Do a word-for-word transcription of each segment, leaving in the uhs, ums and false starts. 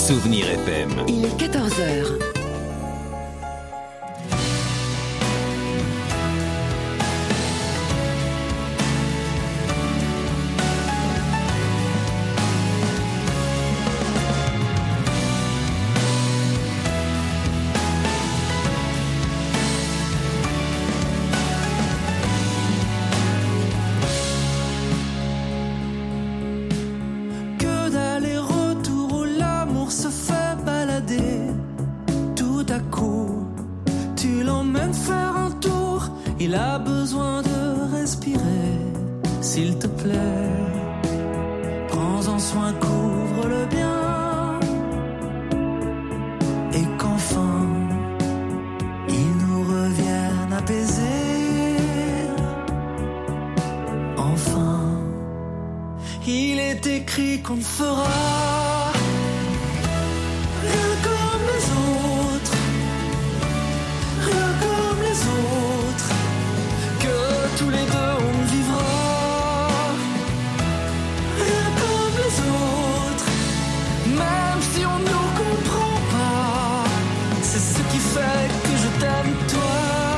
Souvenir F M. Il est quatorze heures. Il a besoin de respirer, s'il te plaît. Prends-en soin, couvre-le bien. Et qu'enfin, il nous revienne apaisé. Enfin, il est écrit qu'on ne fera rien comme les autres. Rien comme les autres. Tous les deux on vivra rien comme les autres, même si on ne nous comprend pas. C'est ce qui fait que je t'aime toi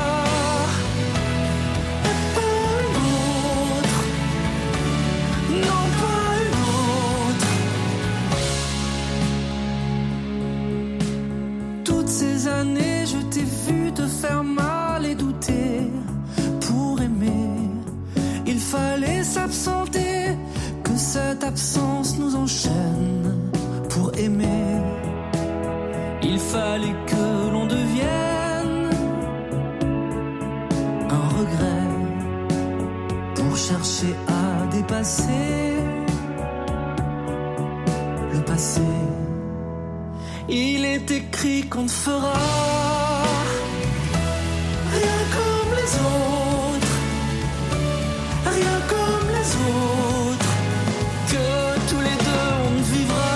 et pas une autre. Non, pas une autre. Toutes ces années je t'ai vu te faire mal et douter. Il fallait s'absenter, que cette absence nous enchaîne pour aimer. Il fallait que l'on devienne un regret pour chercher à dépasser le passé. Il est écrit qu'on ne fera rien comme les autres. Rien comme les autres, que tous les deux on vivra.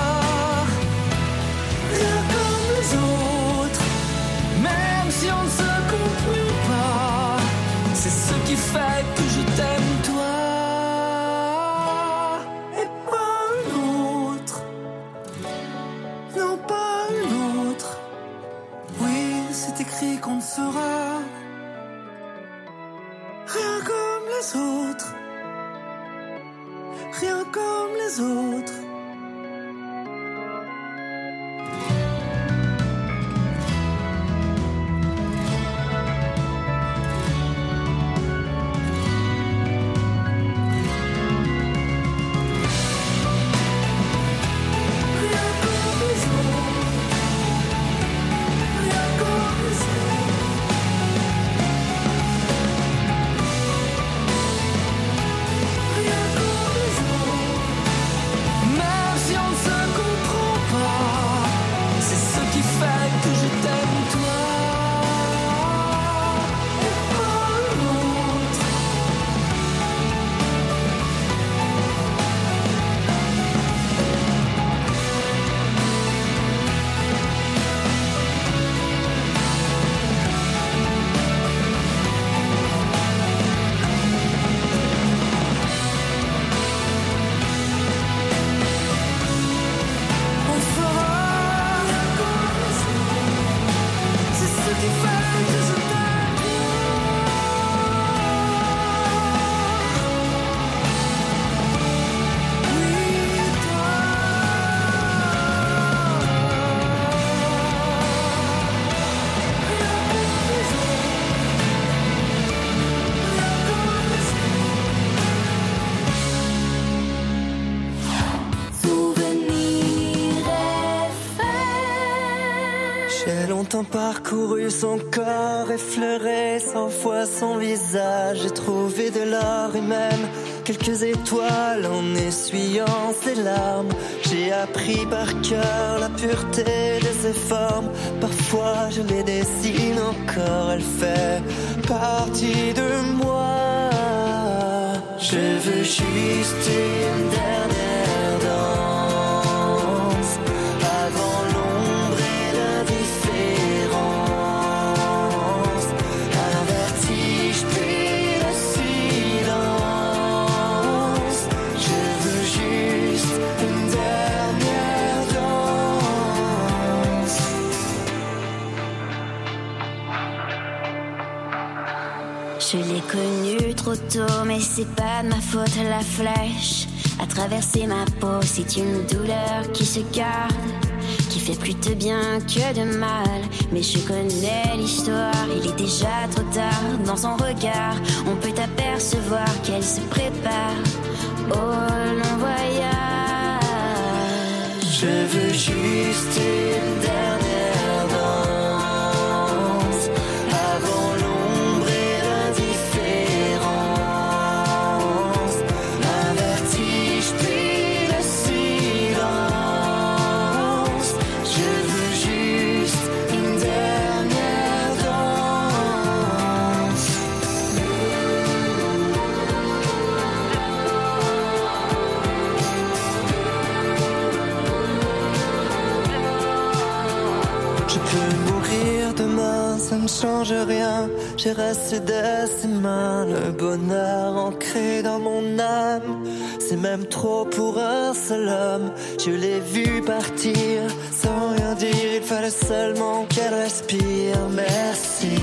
Rien comme les autres, même si on ne se comprend pas. C'est ce qui fait que je t'aime toi et pas une autre. Non, pas une autre. Oui, c'est écrit qu'on ne fera rien comme les autres, rien comme les autres. Parcouru son corps, effleuré cent fois son visage. J'ai trouvé de l'or et même quelques étoiles en essuyant ses larmes. J'ai appris par cœur la pureté de ses formes. Parfois je les dessine encore, elle fait partie de moi. Je veux juste une dernière danse avant l'ombre et l'indifférence. Un vertige puis le silence. Je veux juste une dernière danse. Je l'ai connu trop tôt, mais c'est pas de ma faute. La flèche a traversé ma peau, c'est une douleur qui se garde, qui fait plus de bien que de mal. Mais je connais l'histoire, il est déjà trop tard. Dans son regard, on peut apercevoir qu'elle se prépare au long voyage. Je veux juste une dernière danse avant l'ombre et l'indifférence. Un vertige puis le silence. Je veux juste une dernière danse. Je peux mourir demain, ça ne change rien. J'ai resté de ses mains le bonheur ancré dans mon âme. C'est même trop pour un seul homme. Je l'ai vu partir sans rien dire. Il fallait seulement qu'elle respire. Merci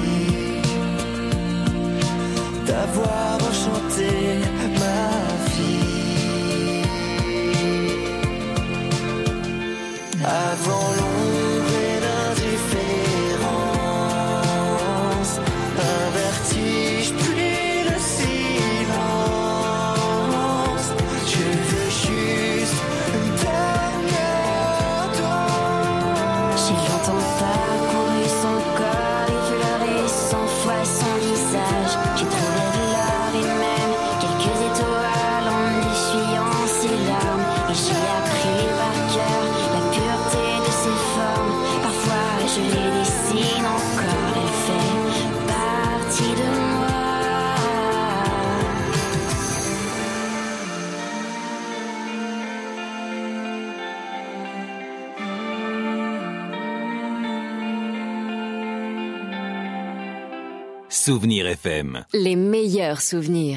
d'avoir enchanté ma vie. Avant l'ombre et l'indifférence, un vertige puis le silence. Je veux juste une dernière danse. J'ai longtemps parcouru son corps, effleuré cent fois son visage. J'ai trouvé de l'or et même quelques étoiles en essuyant ses larmes. Et j'ai appris par cœur la pureté de ses formes. Parfois je les dessine encore, elle fait partie de moi. Souvenir F M. Les meilleurs souvenirs.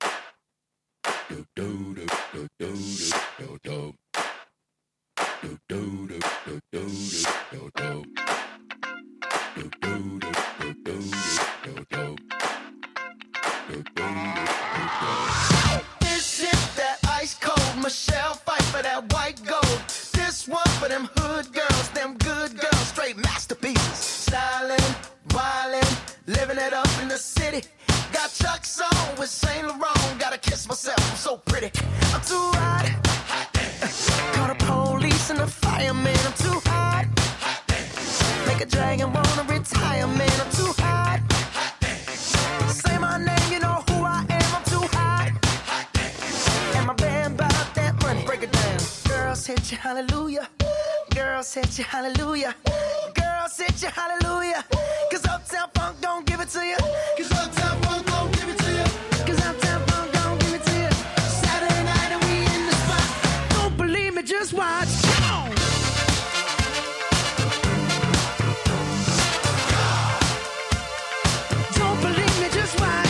This is that ice cold Michelle fight for that white gold. This one for them hood girls, them good girls, straight masterpieces. Stylin', wildin', living it up in the city. Got Chuck's on with Saint Laurent. Gotta kiss myself, I'm so pretty. I'm too hot. Call the police and the fireman. I'm too hot. Make a dragon wanna retire, man. I'm too hot. Say my name, you know who I am. I'm too hot. And my band bought that money. Break it down. Girls hit you, hallelujah. Girls hit you, hallelujah. Girls hit you, hallelujah. Cause Uptown Funk don't give it to you. Cause Uptown Funk don't give it to you. Cause Uptown Funk don't give it to you. Saturday night and we in the spot. Don't believe me, just watch. Come on. Don't believe me, just watch.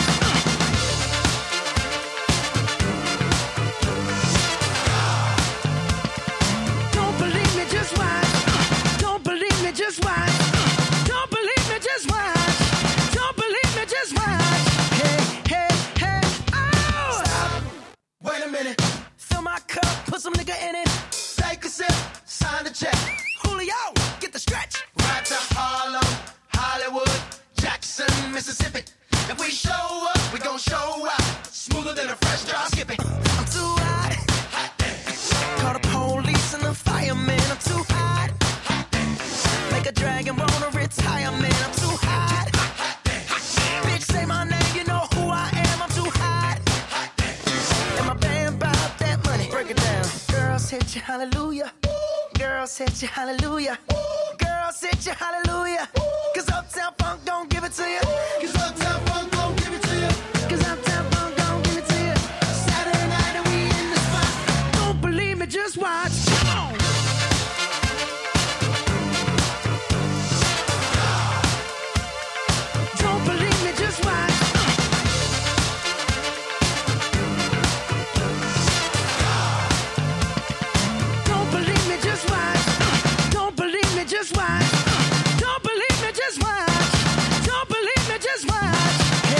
Don't believe me, just watch. Don't believe me, just watch. Don't believe me, just watch. Don't believe me, just watch. Hey, hey, hey, oh! Stop. Wait a minute. Fill my cup, put some nigga in it. Take a sip, sign the check. Julio, get the stretch. Right to Harlem, Hollywood, Jackson, Mississippi. If we show up, we gon' show out. Smoother than a fresh drop skipping. I'm too hot. Call the police and the fireman. I'm too hot. Make a dragon wanna retire, man. I'm too hot. Bitch, say my name, you know who I am. I'm too hot. And my band bought that money. Break it down. Girls hit you, hallelujah. Girls hit you, hallelujah. Girls hit you, hallelujah. Cause Uptown Funk don't give it to you. Cause Uptown Funk don't give it to you. Cause Uptown Funk don't give it to you. Saturday night and we in the spot. Don't believe me, just watch. Come on. Don't believe me, just watch. Don't believe me, just watch. Don't believe me, just watch. Don't believe me, just watch. Don't believe me, just watch.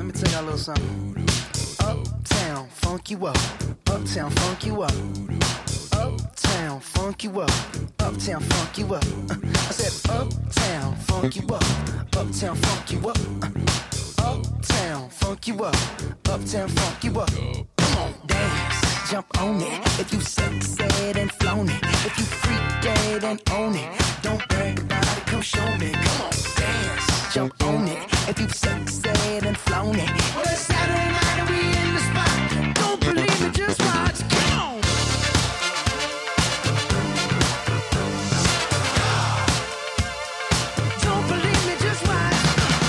me tell y'all a little something. Uptown, funk you up. Uptown, funk you up. Uptown, funk you up. Uptown, funk you up. Uh, I said uptown, funk you up. Uptown, funk you up. Uh, uptown, funk you up. Uptown, funk you up. Come on, dance, jump on it. If you sexed and flown it. If you freak dead and own it. Don't brag about it, come show me. Come on, dance, jump on it. If you sexed and flown it. Well, it's Saturday night and we in the spot. Don't believe me, just watch. Come on. Don't believe me, just watch.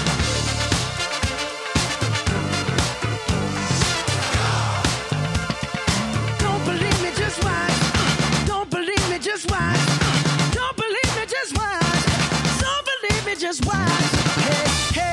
Don't believe me, just watch. Don't believe me, just watch. Don't believe me, just watch. Don't believe me, just watch. Hey, hey.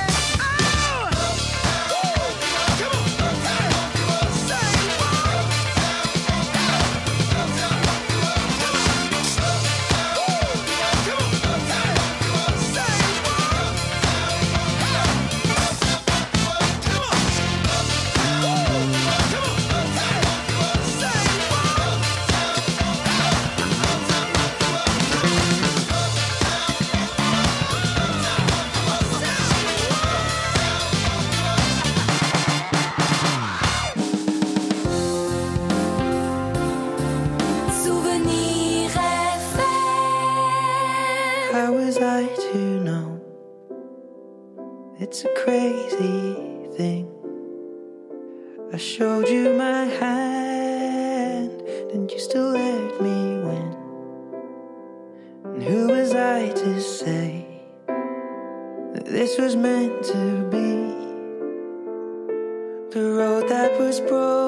It's a crazy thing. I showed you my hand, and you still let me win. And who was I to say that this was meant to be? The road that was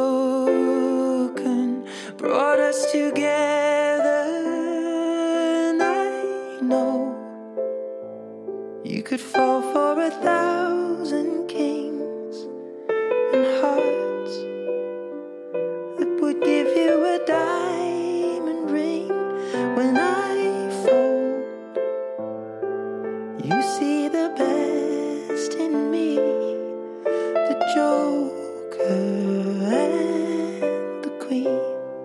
broken brought us together, and I know you could fall for a thousand kings and hearts that would give you a diamond ring. When I fold, you see the best in me, the joker and the queen.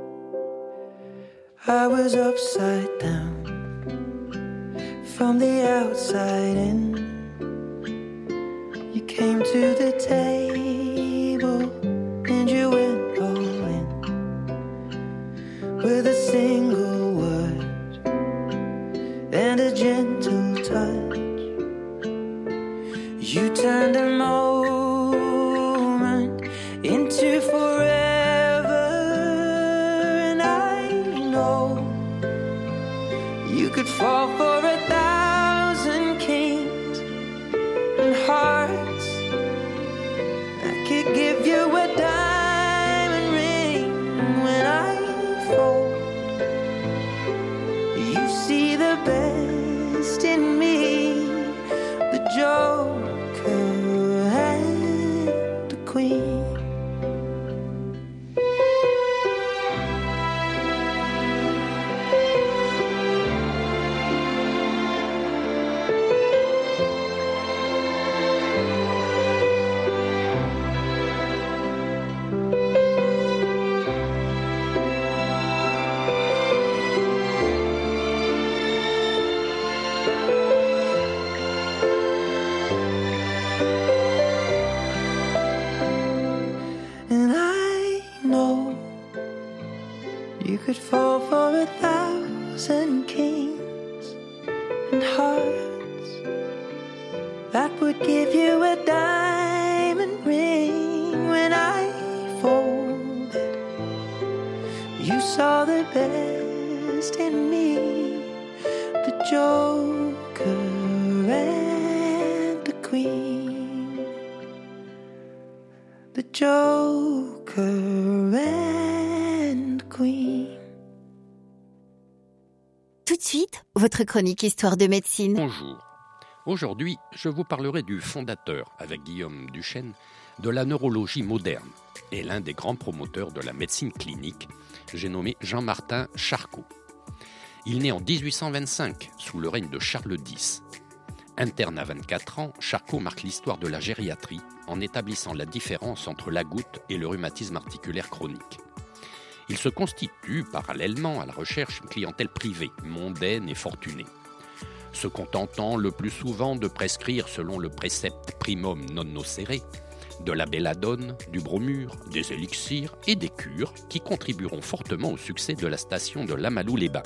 I was upside down from the outside in. You came to the table and you went all in with a single word and a gentle touch. You turned a moment into forever, and I know you could fall for a thousand kings and hearts that could give you a diamond ring. When I fold, you see the best in me, the joker and the queen. Could fall for a thousand kings and hearts that would give you a diamond ring. When I folded, you saw the best in me, the joker and the queen, the joker and the queen. Tout de suite, votre chronique Histoire de médecine. Bonjour. Aujourd'hui, je vous parlerai du fondateur, avec Guillaume Duchesne, de la neurologie moderne et l'un des grands promoteurs de la médecine clinique, j'ai nommé Jean-Martin Charcot. Il naît en dix-huit cent vingt-cinq, sous le règne de Charles X. Interne à vingt-quatre ans, Charcot marque l'histoire de la gériatrie en établissant la différence entre la goutte et le rhumatisme articulaire chronique. Il se constitue parallèlement à la recherche une clientèle privée, mondaine et fortunée, se contentant le plus souvent de prescrire selon le précepte primum non nocere, de la belladone, du bromure, des élixirs et des cures qui contribueront fortement au succès de la station de Lamalou-les-Bains.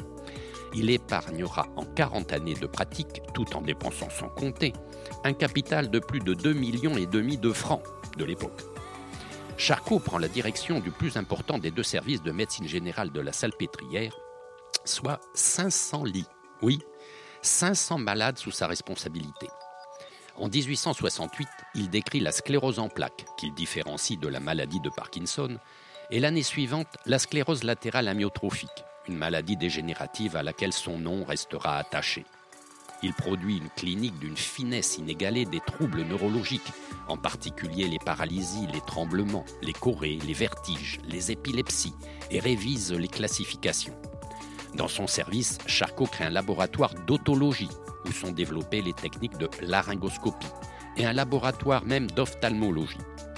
Il épargnera en quarante années de pratique, tout en dépensant sans compter, un capital de plus de deux virgule cinq millions de francs de l'époque. Charcot prend la direction du plus important des deux services de médecine générale de la Salpêtrière, soit cinq cents lits. Oui, cinq cents malades sous sa responsabilité. En dix-huit cent soixante-huit, il décrit la sclérose en plaques, qu'il différencie de la maladie de Parkinson, et l'année suivante, la sclérose latérale amyotrophique, une maladie dégénérative à laquelle son nom restera attaché. Il produit une clinique d'une finesse inégalée des troubles neurologiques, en particulier les paralysies, les tremblements, les chorées, les vertiges, les épilepsies, et révise les classifications. Dans son service, Charcot crée un laboratoire d'autologie, où sont développées les techniques de laryngoscopie, et un laboratoire même d'ophtalmologie.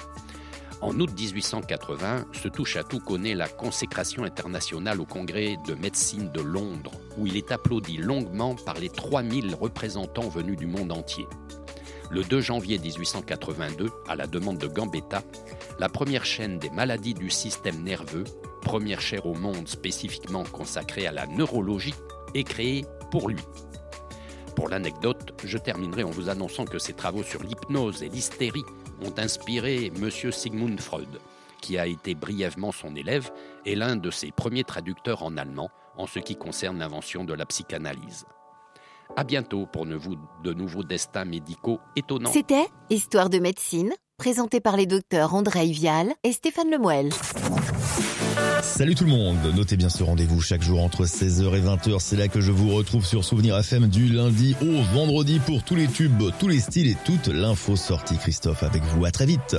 En août dix-huit cent quatre-vingts, ce touche-à-tout connaît la consécration internationale au Congrès de médecine de Londres, où il est applaudi longuement par les trois mille représentants venus du monde entier. Le deux janvier dix-huit cent quatre-vingt-deux, à la demande de Gambetta, la première chaîne des maladies du système nerveux, première chaire au monde spécifiquement consacrée à la neurologie, est créée pour lui. Pour l'anecdote, je terminerai en vous annonçant que ses travaux sur l'hypnose et l'hystérie ont inspiré M. Sigmund Freud, qui a été brièvement son élève et l'un de ses premiers traducteurs en allemand en ce qui concerne l'invention de la psychanalyse. À bientôt pour de nouveaux destins médicaux étonnants. C'était Histoire de médecine, présenté par les docteurs André Vial et Stéphane Lemoel. Salut tout le monde, notez bien ce rendez-vous chaque jour entre seize heures et vingt heures, c'est là que je vous retrouve sur Souvenir F M du lundi au vendredi pour tous les tubes, tous les styles et toute l'info sortie. Christophe avec vous, à très vite.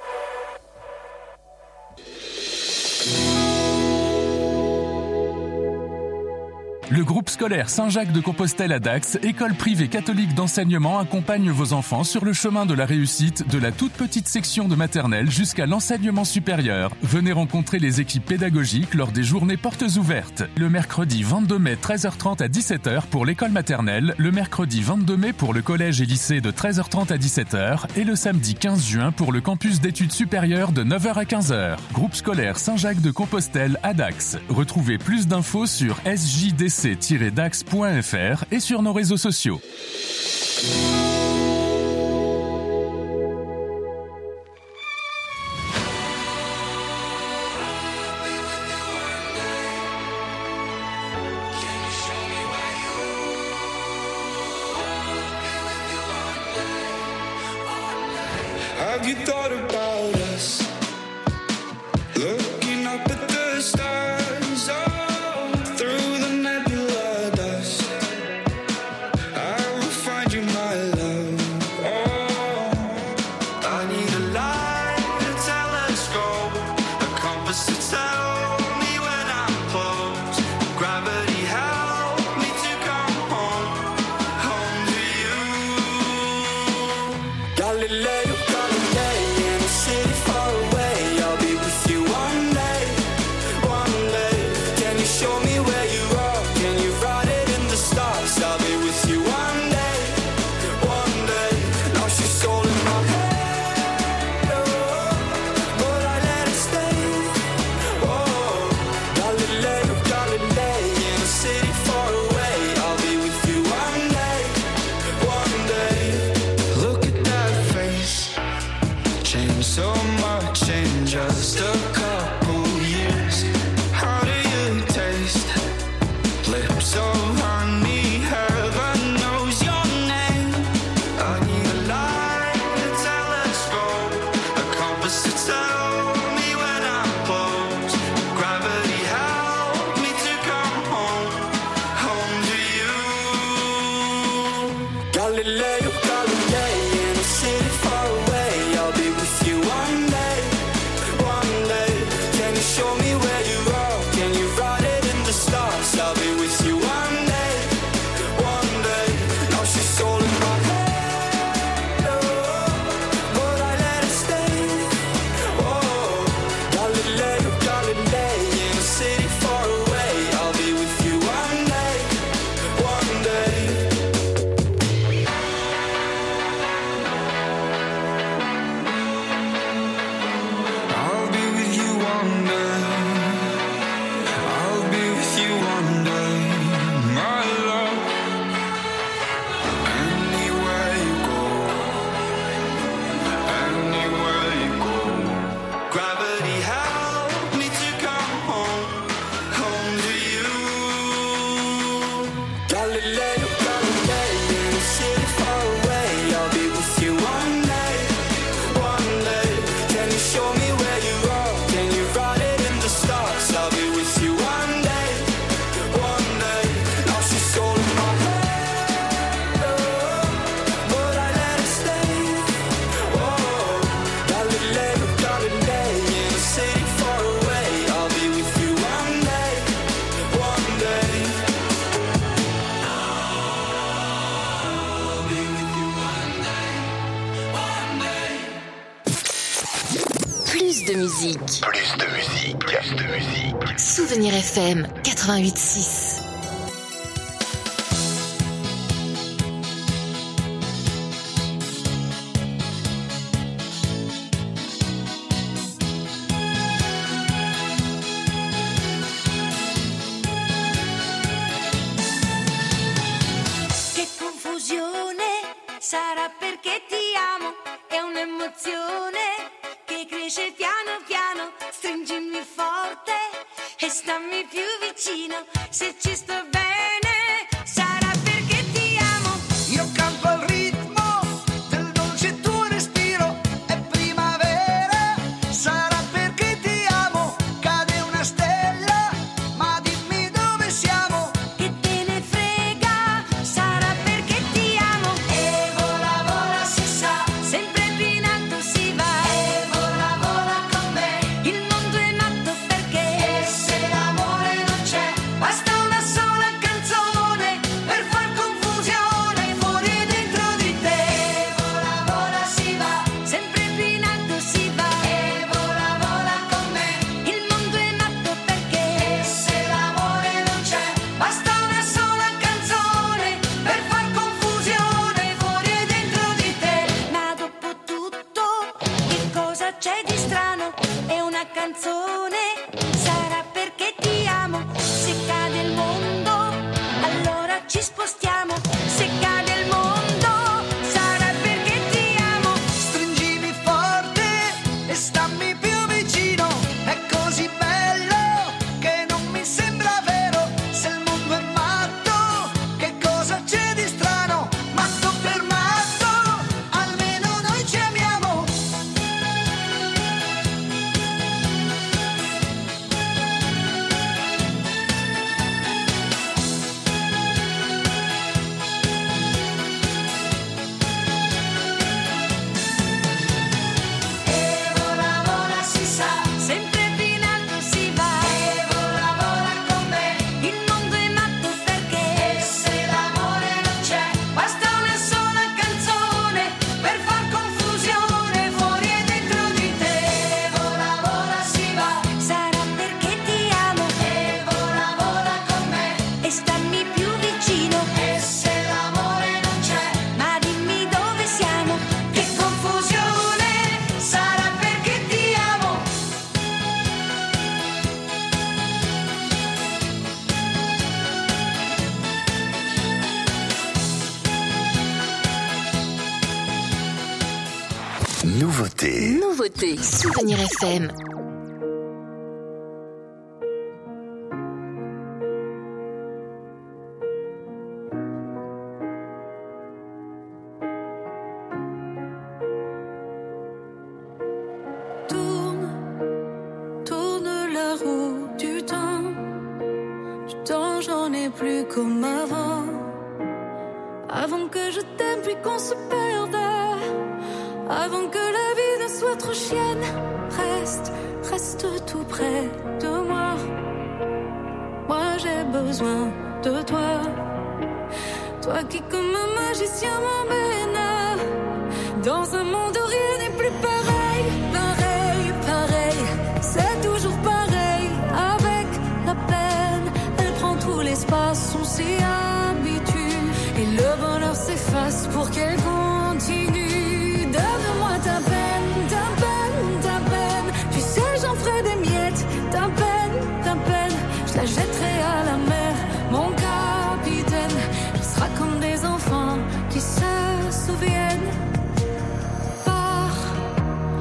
Le groupe scolaire Saint-Jacques-de-Compostelle à Dax, école privée catholique d'enseignement, accompagne vos enfants sur le chemin de la réussite de la toute petite section de maternelle jusqu'à l'enseignement supérieur. Venez rencontrer les équipes pédagogiques lors des journées portes ouvertes. Le mercredi vingt-deux mai treize heures trente à dix-sept heures pour l'école maternelle, le mercredi vingt-deux mai pour le collège et lycée de treize heures trente à dix-sept heures et le samedi quinze juin pour le campus d'études supérieures de neuf heures à quinze heures. Groupe scolaire Saint-Jacques-de-Compostelle à Dax. Retrouvez plus d'infos sur s j d c tiret dax point f r et sur nos réseaux sociaux. Have you thought about us? Looking up at the stars, oh, through the nebula dust. I will find you, my love. Oh, I need a light, a telescope, a compass to tell me when I'm close. Gravity help me to come home, home to you. Galileo, Galilei, in a city far away. I'll be with you one day, one day. Can you show me where you are? Can you write it in the stars? I'll be with you one day, one day. Now she's all in my head, oh, but I let it stay. Oh, Galileo, Galilei, in a city far away. I'll be with you one day, one day. Look at that face, plus de musique. Plus de musique. Plus de musique. Souvenir F M quatre-vingt-huit six. Sarà perché ti amo, è un'emozione che cresce piano piano. Stringimi forte e stammi più vicino. Se ci sto bene, sarà perché ti amo. Io canto al ritmo del dolce tuo respiro. È primavera, sarà perché ti amo. Cade una stella, ma dimmi dove siamo. Che te ne frega, sarà perché ti amo. E vola, vola, si sa, sempre più in alto si va. E vola, vola con me, il mondo è matto perché. E se l'amore non c'è, basta una sola canzone per far confusione fuori e dentro di te. E vola, vola, si va, sempre più in alto si va. E vola, vola con me, il mondo è matto perché. E se l'amore non c'è, basta una sola canzone per far confusione fuori e dentro di te. Ma dopo tutto, che cosa c'è di strano? È una canzone, sarà perché ti amo. Se cade il mondo, allora ci spostiamo. Se cade il mondo, sarà perché ti amo. Stringimi forte e stammi più vicino. È così bello che non mi sembra vero. Se il mondo è matto, che cosa c'è di strano? Matto per matto, almeno noi ci amiamo. E vola, vola, si sa, sempre più in alto si va. E vola, vola con me, il mondo è matto perché. E se l'amore non c'è, basta una sola canzone per far confusione fuori e dentro di te. E vola, vola, si va, sarà perché ti amo. E vola, vola con me, e stammi più vicino. E se l'amore non c'è, ma dimmi dove siamo. Che confusione, sarà perché ti amo. Nouveauté. Nouveauté. Souvenir F M. Tourne, tourne la roue du temps. Du temps, j'en ai plus comme avant. Avant que je t'aime puis qu'on se perde. Avant que la vie ne soit trop chienne. Reste, reste tout près de moi. Moi j'ai besoin de toi. Toi qui comme un magicien m'emmène dans un monde où rien n'est plus pareil. Pareil, pareil, c'est toujours pareil. Avec la peine, elle prend tout l'espace. On s'y habitue et le bonheur s'efface pour qu'elle continue. Donne-moi ta peine, ta peine, ta peine. Tu sais j'en ferai des miettes. Ta peine, ta peine, je la jetterai à la mer. Mon capitaine, on sera comme des enfants qui se souviennent. Pars,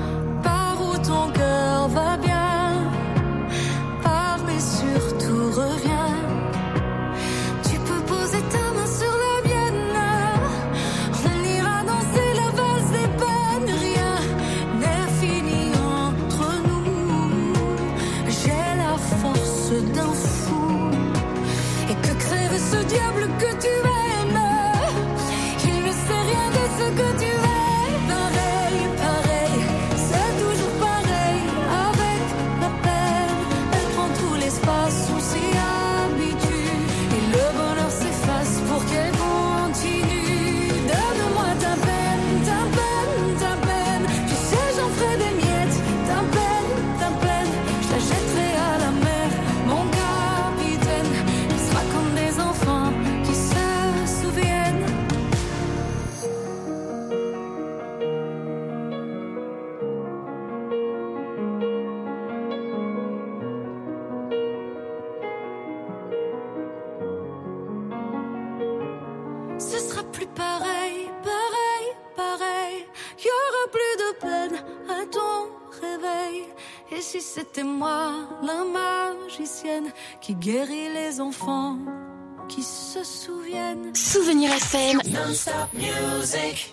si c'était moi, la magicienne, qui guérit les enfants, qui se souviennent. Souvenir F M. Non-stop music.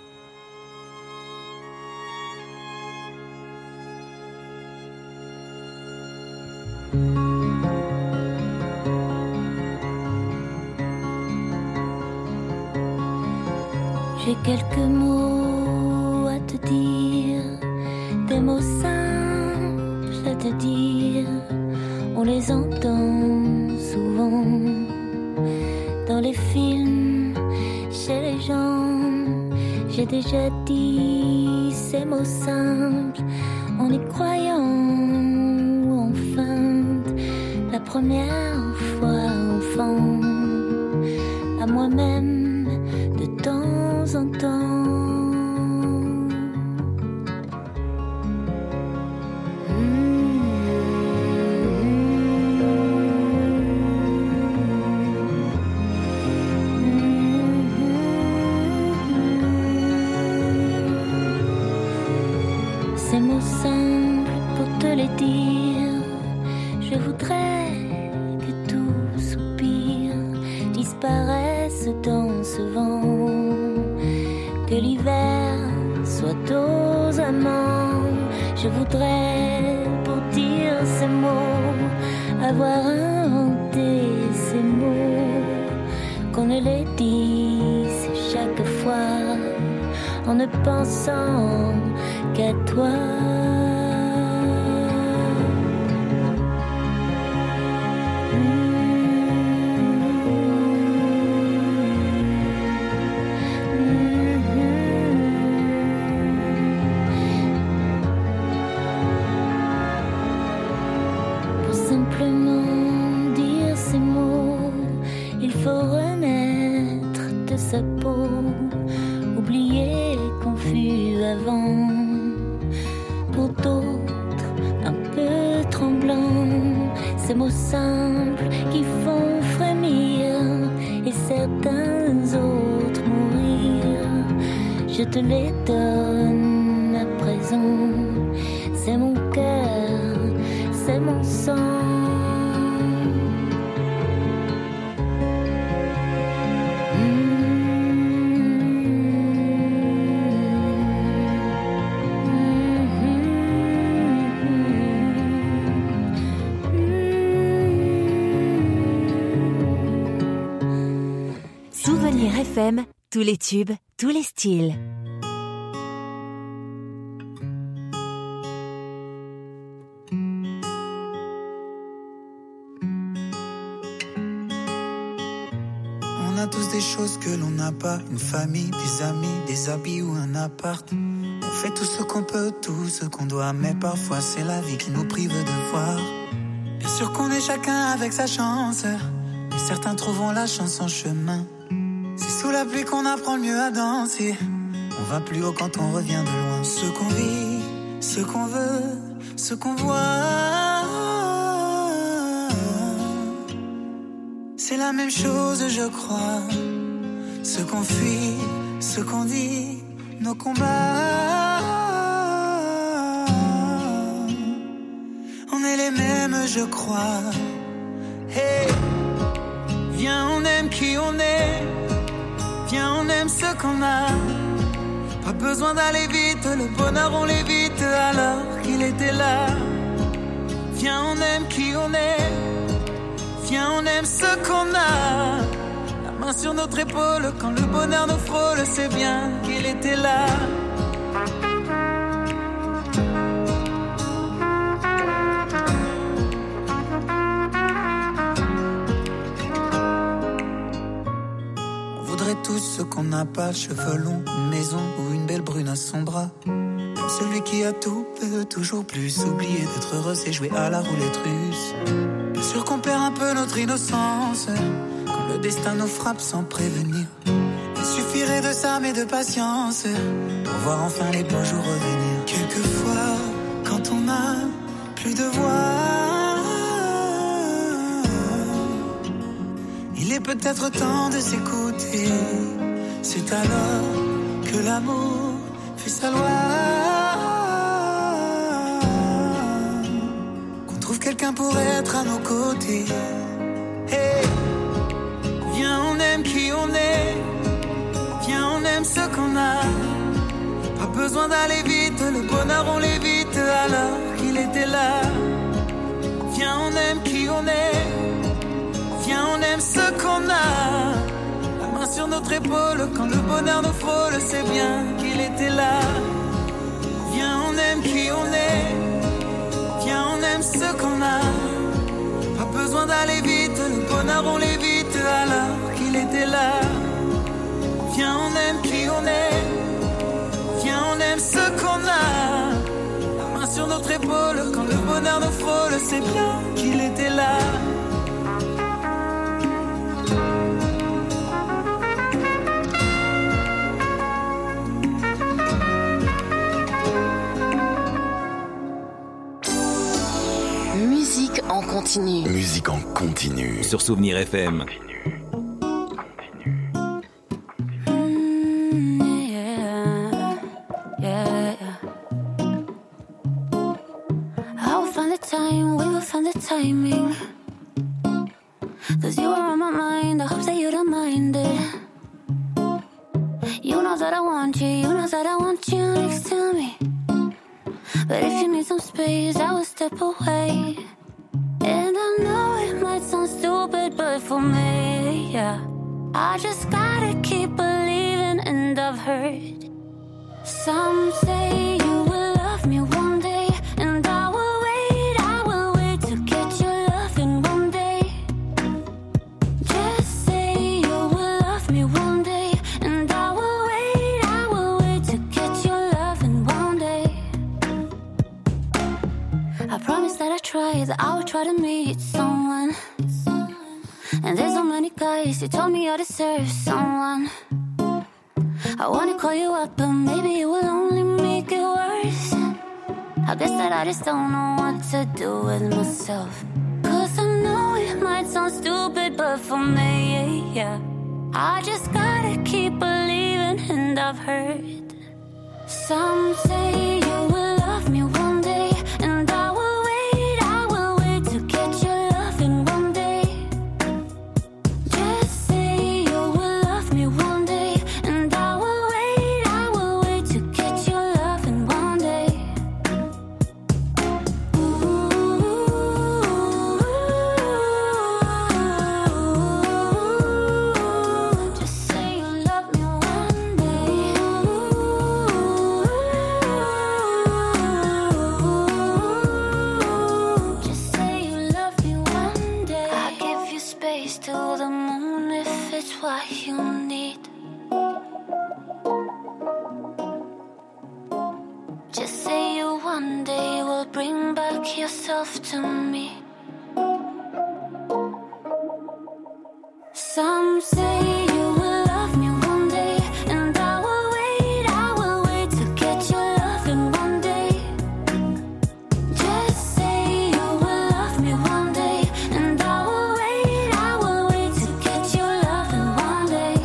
J'ai quelques mots à te dire, des mots simples à te dire. On les entend souvent dans les films, chez les gens. J'ai déjà dit ces mots simples en y croyant ou en feinte. La première fois enfant, à moi-même de temps en temps. Ces mots simples pour te les dire, je voudrais que tout soupir disparaisse dans ce vent, que l'hiver soit aux amants. Je voudrais pour dire ces mots avoir inventé ces mots, qu'on ne les dise chaque fois en ne pensant qu'à toi. Pour simplement dire ces mots, il faut renaître de sa peau, oublier qu'on fut avant. Pour d'autres, un peu tremblants, ces mots simples qui font frémir et certains autres mourir. Je te les donne à présent, c'est mon cœur, c'est mon sang. Souvenir F M, tous les tubes, tous les styles. On a tous des choses que l'on n'a pas, une famille, des amis, des habits ou un appart. On fait tout ce qu'on peut, tout ce qu'on doit, mais parfois c'est la vie qui nous prive de voir. Bien sûr qu'on est chacun avec sa chance, mais certains trouveront la chance en chemin. C'est sous la pluie qu'on apprend le mieux à danser. On va plus haut quand on revient de loin. Ce qu'on vit, ce qu'on veut, ce qu'on voit, c'est la même chose, je crois. Ce qu'on fuit, ce qu'on dit, nos combats, on est les mêmes, je crois. Hey, viens, on aime qui on est. Viens, on aime ce qu'on a. Pas besoin d'aller vite, le bonheur on l'évite alors qu'il était là. Viens, on aime qui on est. Viens, on aime ce qu'on a. La main sur notre épaule quand le bonheur nous frôle, c'est bien qu'il était là. Tout ce qu'on n'a pas, cheveux longs, une maison ou une belle brune à son bras. Même celui qui a tout peut toujours plus. Oublier d'être heureux, c'est jouer à la roulette russe. Bien sûr qu'on perd un peu notre innocence quand le destin nous frappe sans prévenir. Il suffirait de ça mais de patience pour voir enfin les beaux jours revenir. Quelquefois, quand on a plus de voix, il est peut-être temps de s'écouter. C'est alors que l'amour fait sa loi. quelqu'un pour être à nos côtés. Hey, viens, on aime qui on est. Viens, on aime ce qu'on a. Pas besoin d'aller vite, le bonheur on l'évite alors qu'il était là. Viens, on aime qui on est. Viens, on aime ce qu'on a. La main sur notre épaule quand le bonheur nous frôle, c'est bien qu'il était là. Viens, on aime qui on est. Viens, on aime ce qu'on a. Pas besoin d'aller vite, le bonheur on l'évite alors qu'il était là. Viens, on aime qui on est. Viens, on aime ce qu'on a. La main sur notre épaule quand le bonheur nous frôle, c'est bien qu'il était là. Musique en continu. Musique en continu. Sur Souvenir F M. Timing, cause you are on my mind. I hope that you don't mind it. You know that I want you, you know that I want you next to me. But if you need some space, I will step away. And I know it might sound stupid, but for me, yeah, I just gotta keep believing. And I've heard some say you will love me one day, and I will that I would try to meet someone. And there's so many guys who told me I deserve someone. I wanna call you up, but maybe it will only make it worse. I guess that I just don't know what to do with myself. Cause I know it might sound stupid, but for me, yeah, I just gotta keep believing. And I've heard some say you will love me one day, and I will to me. Some say you will love me one day, and I will wait, I will wait to get your love in one day. Just say you will love me one day, and I will wait, I will wait to get your love in one day.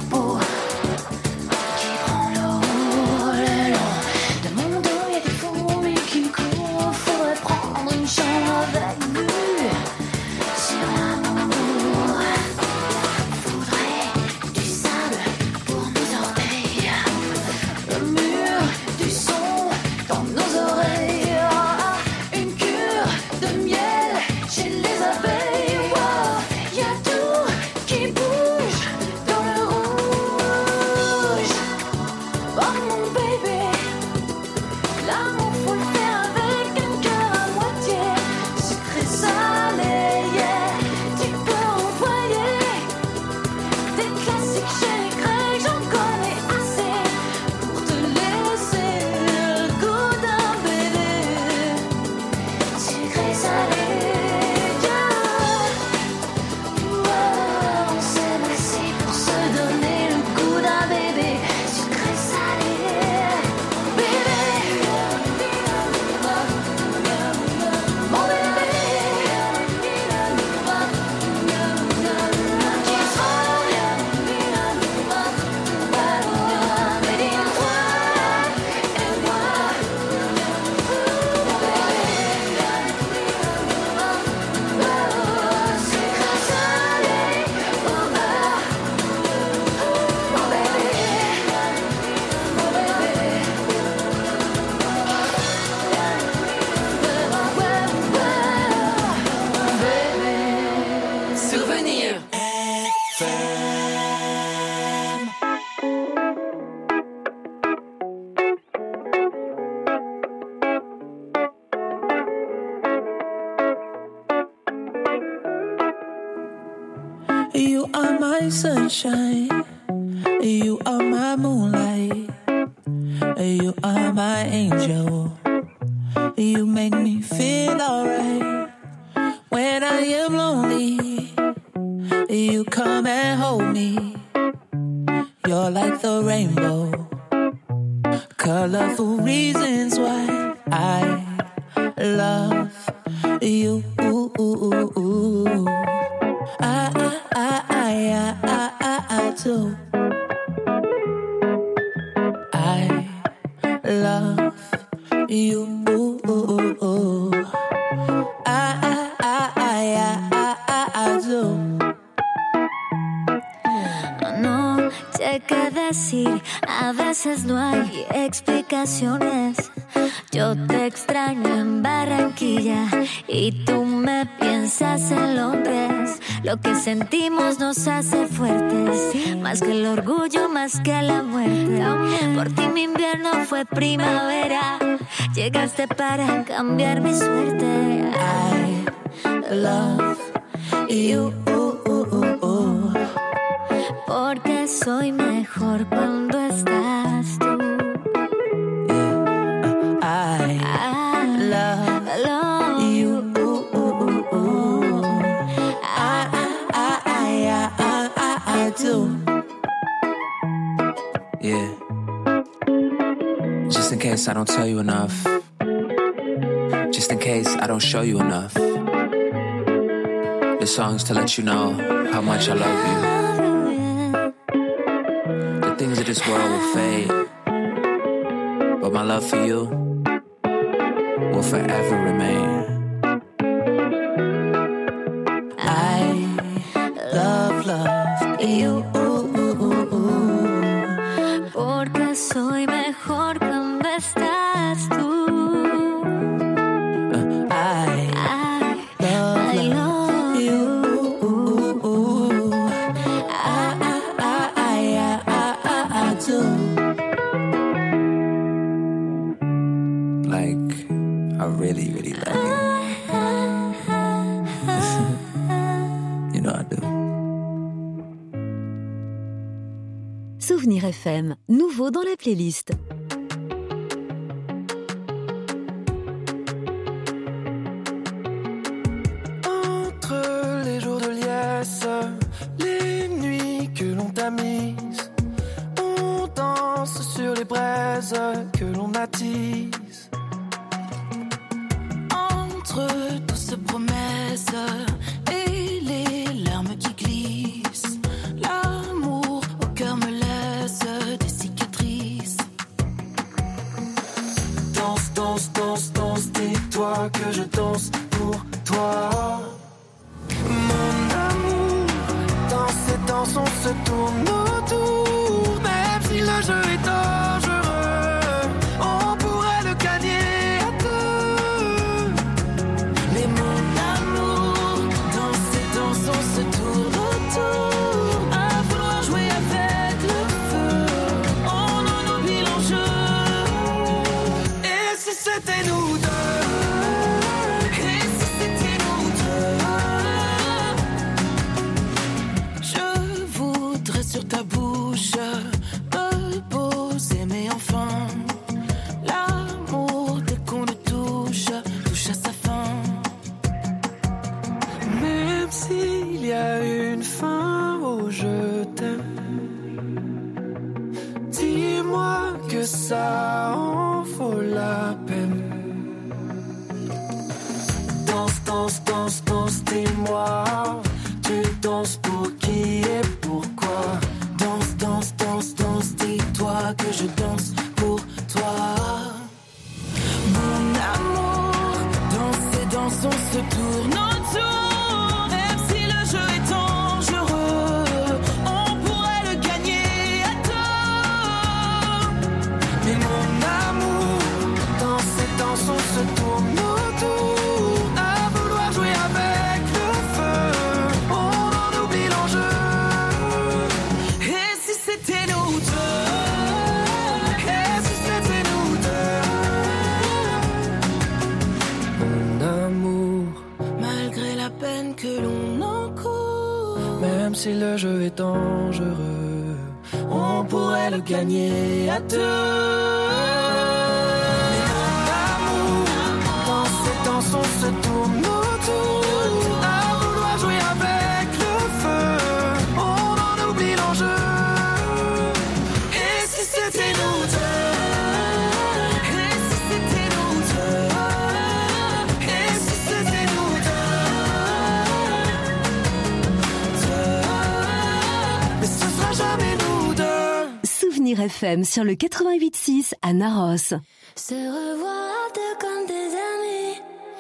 peau qui prend l'eau le long de mon dos. Y'a des fourmis qui courent, faudrait prendre une chambre avec vue sur l'amour. Faudrait du sable pour nos orteils, le mur du son dans nos oreilles. Une cure de miel chez les abeilles. Wow, y a tout qui bouge dans le rouge. Oh mon bébé, l'amour faut le faire avec un cœur à moitié sucré salé, yeah. Tu peux envoyer des classiques chez les Grecs, j'en connais assez pour te laisser le goût d'un bébé sucré salé, yeah. Wow, on s'est blessé pour se donner le goût d'un bébé sucré salé, bébé. Mon bébé qui sera mais dis-moi et moi, mon bébé sucré salé, mon bébé. Souvenir. You are my sunshine, you are my moonlight, you are my angel. You make me feel alright when I am lonely. You come and hold me. You're like the rainbow, colorful reasons why I love you. I, I, I, I, I, I, I do. I love you. I, I, I, I, I, I, I do. No sé qué decir, a veces no hay explicaciones. Yo te extraño en Barranquilla y tú me piensas en Londres. Lo que sentimos nos hace fuertes, más que el orgullo, más que la muerte. Por ti mi invierno fue primavera, llegaste para cambiar mi suerte. I love you. Porque soy mejor cuando estás tú. I, I love, love you. I, I, I, I, I, I do. Yeah. Just in case I don't tell you enough. Just in case I don't show you enough. This song's to let you know how much I love you. The things of this world will fade, but my love for you will forever remain. I love, love you. Porque soy mejor cuando estás tú. I, I love, I love you. I, I, I, I, I, I do. Like, I really, really love you. You know I do. Souvenir F M, nouveau dans la playlist. Entre les jours de liesse, les nuits que l'on tamise, on danse sur les braises que l'on attise. Entre douces promesses et les larmes qui glissent, l'amour au cœur je danse pour toi. Mon amour, dans ces danses on se tourne autour. Même si le jeu est dangereux, on pourrait le gagner à deux. Mais mon amour, dans ces danses on se tourne autour. À vouloir jouer avec le feu, on en oublie l'enjeu. Et si c'était nous deux? Sur ta bouche, me poser, mais enfin, l'amour, dès qu'on le touche, touche à sa fin. Même s'il y a une fin au je t'aime, dis-moi que ça en vaut la peine. Danse, danse, danse, danse, dis-moi, tu danses pour qui et pourquoi? Danse, danse, danse, danse, dis-toi que je danse pour toi. Mon amour, dans ces danses on se tourne autour. Même si le jeu est dangereux, on pourrait le gagner à deux. Mais mon amour, dans ces danses on se tourne autour. À vouloir jouer avec le feu, on en oublie l'enjeu. Et si c'était nous deux? Et si c'était nous deux? Mon amour, malgré la peine que l'on encourt, même si le jeu est dangereux, on pourrait le gagner à deux. Mais mon amour, dans ces danses on se tourne autour. À vouloir jouer avec le feu, on en oublie l'enjeu. Et si c'était nous deux? Et si c'était nous deux? Et si c'était nous deux? Deux. Mais ce sera jamais nous deux. Souvenir F M sur le quatre-vingt-huit six à Naros. Se revoir deux comme des amis,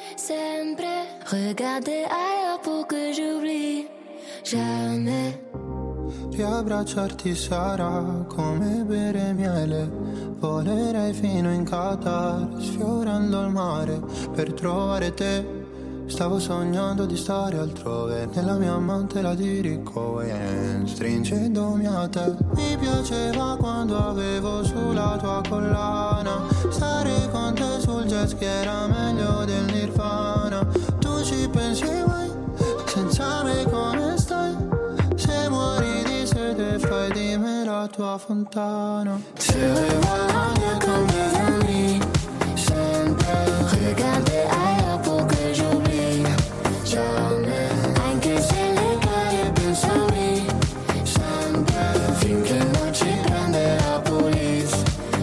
sempre regarder ailleurs pour que j'oublie jamais. Riabbracciarti sarà come bere miele, volerei fino in Qatar, sfiorando il mare per trovare te. Stavo sognando di stare altrove, nella mia mantela di Ricohen, stringendomi a te. Mi piaceva quando avevo sulla tua collana, stare con te sul jet ski era meglio del Nirvana. Tu ci pensi mai, senza me come stai? Se muori di sete fai di me la tua fontana. Se revois comme des amis, sempre regarder ailleurs pour que j'oublie jamais. Anche se le caie pensami, sempre finché non ci prende la police,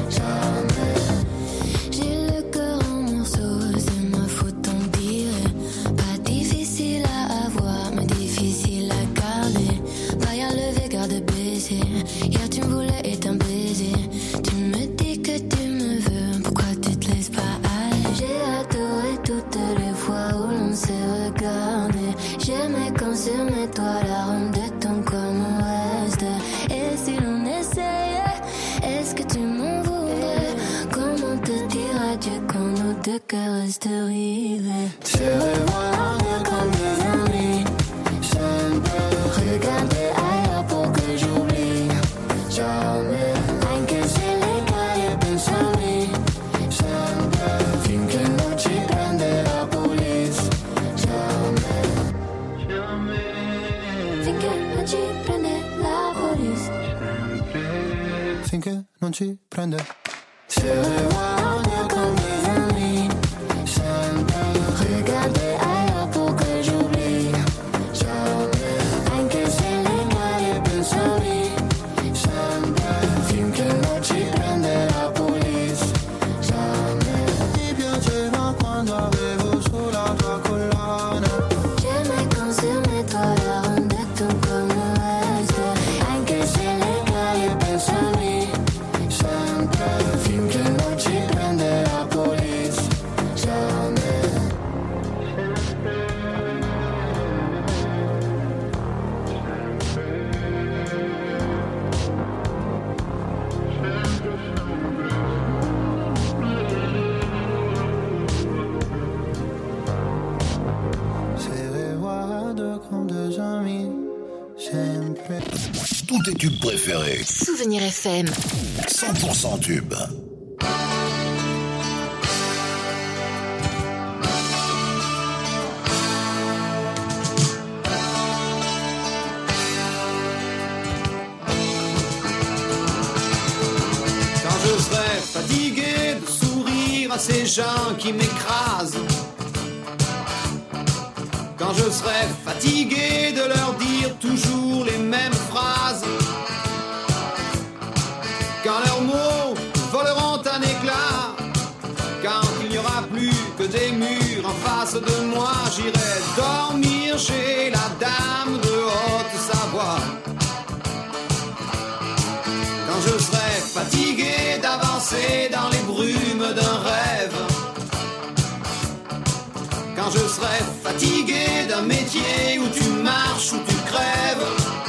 jamais. J'ai le cœur en morceaux, c'est ma faute on dirait. Pas difficile à avoir, mais difficile à garder. Pas à lever, garde baisser. Hier tu me voulais et un baiser. Tu me dis que tu me veux, pourquoi tu te laisses pas aller? J'ai adoré toutes les fois où l'on s'est regardé. J'aimais quand sur mes toits l'arôme de ton corps me reste. Et si l'on essayait, est-ce que tu m'en voudrais? Comment te dire adieu quand nos deux cœurs restent rivés? Se revoir comme des amis, sempre regarder ailleurs pour que j'oublie jamais. Anche se le caie pensami, sempre finché non ci prende la police, jamais. Finché non ci prende la police, finché non ci prende. Se revoir comme des amis, sempre regarder ailleurs pour que j'oublie jamais. Anche se le caie pensami, sempre finché non ci prende la police, jamais. Mi piaceva quando avevo sulla tua collana. J'aimais quand sur mes toits l'arôme de ton corps me reste. Anche se le caie pensami, sempre finché non ci prende la police. tubes préférés. Souvenir F M. cent pour cent tubes. Quand je serai fatigué de sourire à ces gens qui m'écrasent, quand je serai fatigué de leur dire toujours les mêmes phrases, quand leurs mots voleront un éclat, quand il n'y aura plus que des murs en face de moi, j'irai dormir chez la dame de Haute-Savoie. Quand je serai fatigué d'avancer dans les brumes d'un rêve, quand je serai fatigué d'un métier où tu marches, où tu crèves,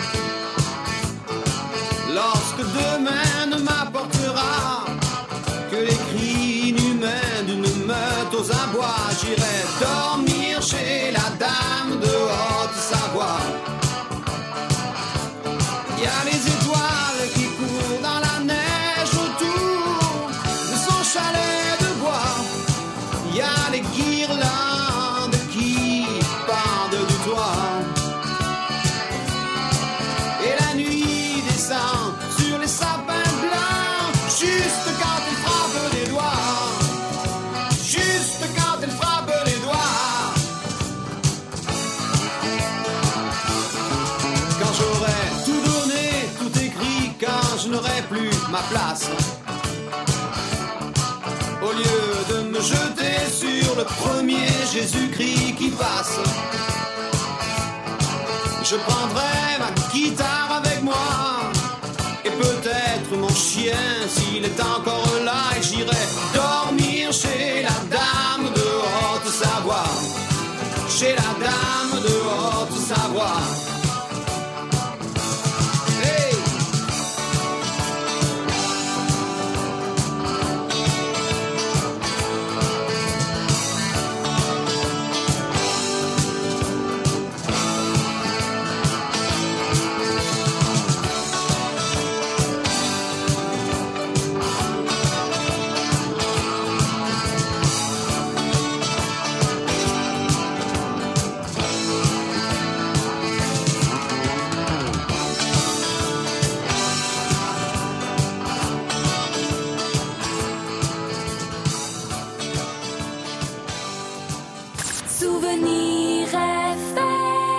lorsque demain ne m'apportera que les cris inhumains d'une meute aux abois, j'irai dormir chez la dame de Haute-Savoie. Il y a les étoiles qui courent dans la neige autour de son chalet de bois. Il y a les guirlandes qui pendent du toit. Et la nuit descend sur les sapins blancs, juste quand elle frappe les doigts. Juste quand elle frappe les doigts. Quand j'aurai tout donné, tout écrit, quand je n'aurai plus ma place, au lieu de me jeter sur le premier Jésus-Christ qui passe, je prendrai ma guitare avec moi et peut-être mon chien s'il est encore là, et j'irai dormir chez la dame de Haute-Savoie. Chez la dame de Haute-Savoie. Hey! Souvenir F M.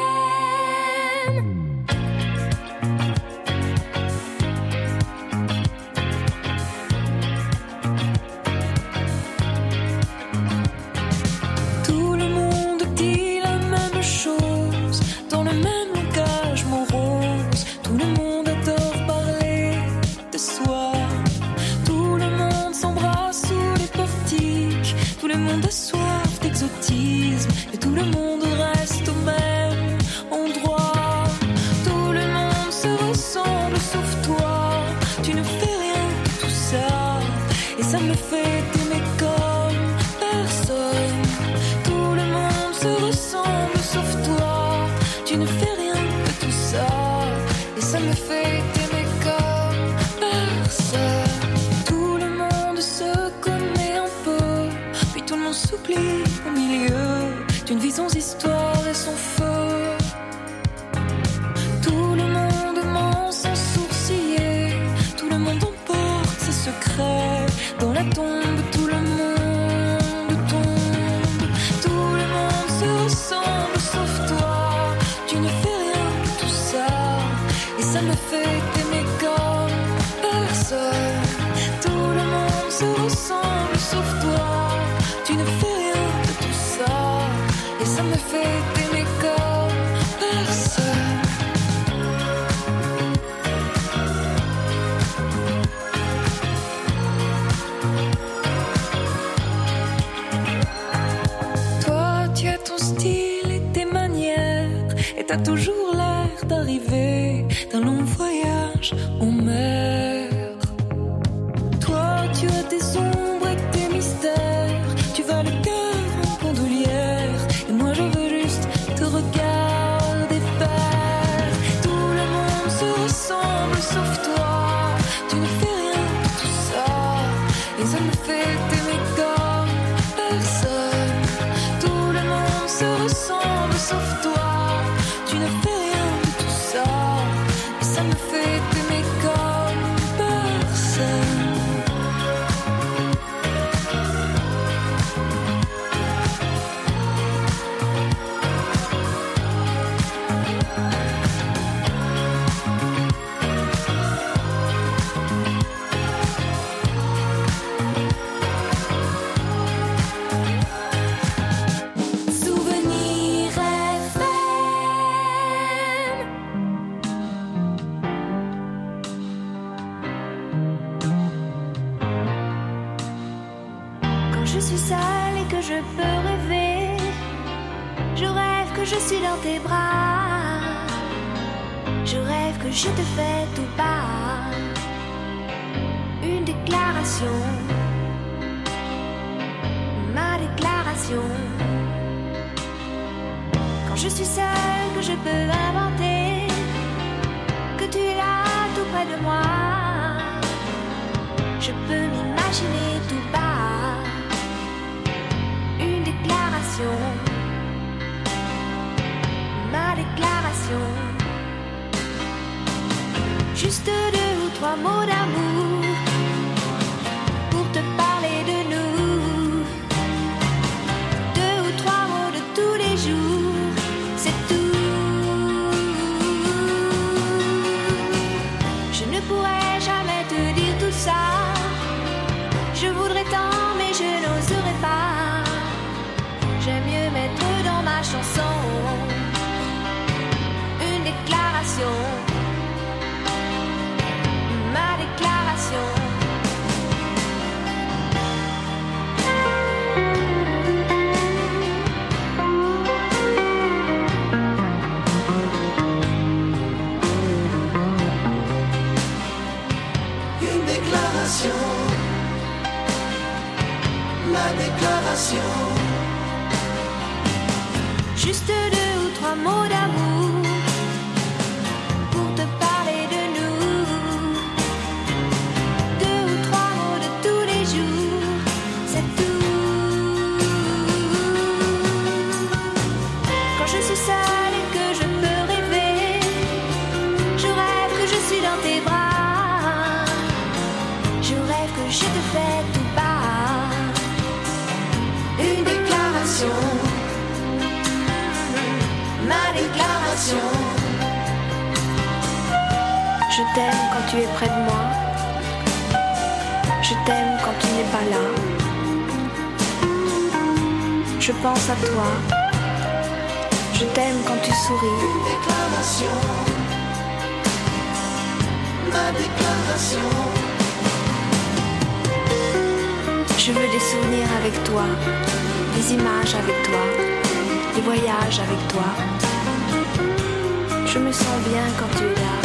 Tout le monde dit la même chose, dans le même langage morose. Tout le monde adore parler de soi. Tout le monde s'embrasse sous les portiques. Tout le monde a soif d'exotisme. Et tout le monde reste au même endroit. Tout le monde se ressemble sauf toi. Tu ne fais rien de tout ça. Et ça me fait t'aimer comme personne. Tout le monde se ressemble sauf toi. Tu ne fais rien de tout ça. Et ça me fait t'aimer comme personne. Tout le monde se connaît un peu, puis tout le monde s'oublie au milieu d'une vie sans histoire et sans feu. Tout le monde ment sans sourciller. Tout le monde emporte ses secrets. Dans la tombe, tout le monde tombe. Tout le monde se ressemble sauf toi. Tu ne fais rien de tout ça. Et ça me fait t'aimer comme personne. Tout le monde se ressemble sauf toi. Tu ne fais rien de tout ça. Et ça me fait t'aimer comme personne. Toi, tu as ton style et tes manières, et t'as toujours l'air d'arriver d'un long voyage en mer. Toi, tu as tes ombres et tes mystères. Tu vas le cœur en bandoulière. Et moi je veux juste te regarder faire. Tout le monde se ressemble suis seule et que je peux rêver, je rêve que je suis dans tes bras, je rêve que je te fais tout bas une déclaration, ma déclaration. Quand je suis seule, que je peux inventer, que tu es là tout près de moi, je peux m'imaginer tout bas une déclaration, ma déclaration. Juste deux ou trois mots d'amour pour te parler de nous, deux ou trois mots de tous les jours, c'est tout. Je ne pourrais jamais te dire tout ça, je voudrais tant mais je n'oserais pas. J'aime mieux mettre dans ma chanson une déclaration, ma déclaration. Une déclaration, ma déclaration. Juste deux ou trois mots d'amour pour te parler de nous, deux ou trois mots de tous les jours, c'est tout. Quand je suis seule et que je peux rêver, je rêve que je suis dans tes bras, je rêve que je te fais tout bas une déclaration, ma déclaration. Je t'aime quand tu es près de moi, je t'aime quand tu n'es pas là, je pense à toi, je t'aime quand tu souris. Une déclaration, ma déclaration. Je veux des souvenirs avec toi, des images avec toi, des voyages avec toi. Je me sens bien quand tu es là.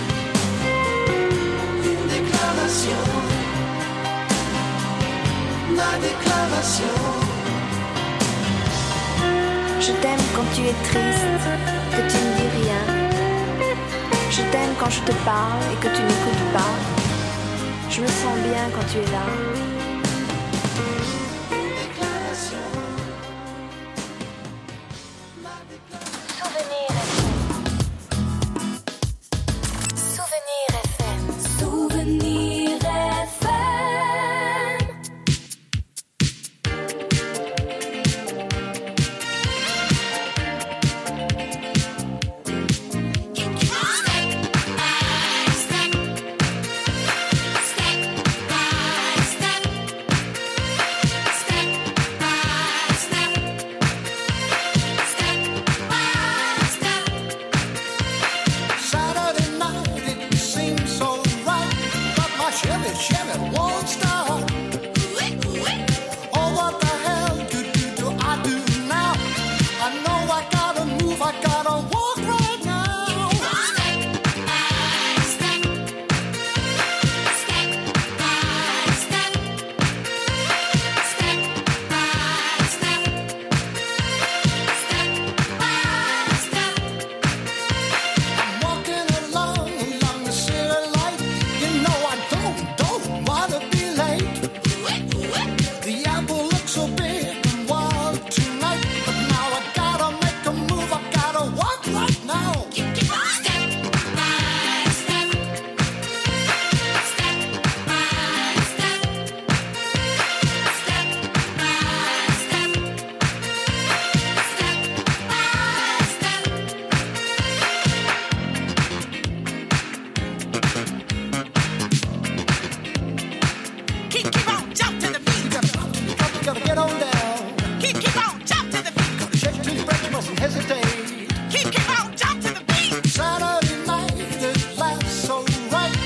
Une déclaration, ma déclaration. Je t'aime quand tu es triste, que tu ne dis rien. Je t'aime quand je te parle et que tu n'écoutes pas. Je me sens bien quand tu es là.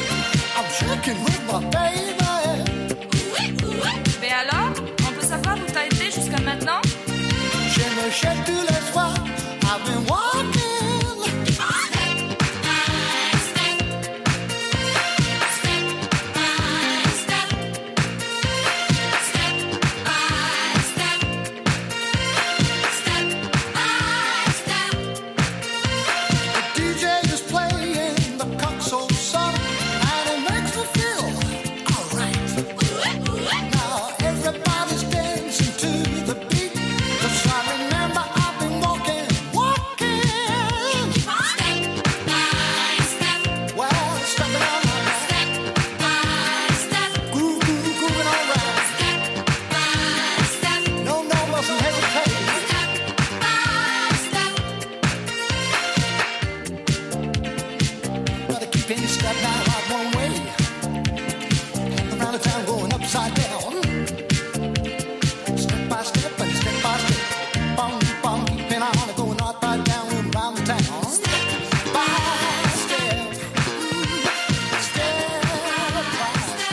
Mais alors, on peut savoir où comme maintenant? Je me jette tous les soirs. I've been